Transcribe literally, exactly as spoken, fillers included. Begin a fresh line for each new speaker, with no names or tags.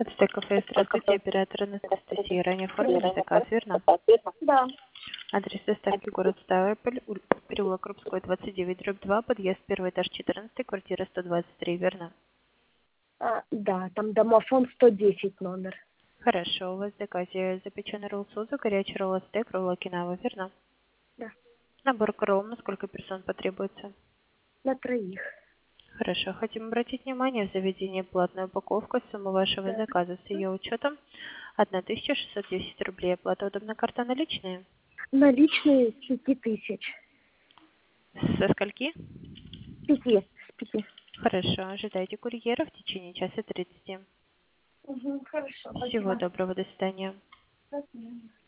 Это кафе, здравствуйте, оператор Анастасия. Ранее оформили заказ, верно?
Да.
Адрес доставки город Ставрополь, улица переулок Рубской, двадцать девять, дробь два, подъезд, первый этаж, четырнадцатый, квартира сто двадцать три, верно?
А, да, там домофон сто десять номер.
Хорошо, у вас в заказе запеченный ролл сузу, горячий ролл астек, ролл окинава, верно?
Да.
Набор ролл, на сколько персон потребуется?
На троих.
Хорошо, хотим обратить внимание в заведении платная упаковка, сумма вашего
Да.
заказа с ее учетом тысяча шестьсот десять рублей. Оплата удобна, карта наличные?
Наличные с пяти тысяч.
Со скольки?
С пяти. С пяти.
Хорошо, ожидайте курьера в течение часа тридцати.
Угу, хорошо,
Всего
спасибо.
доброго, до свидания.
До свидания.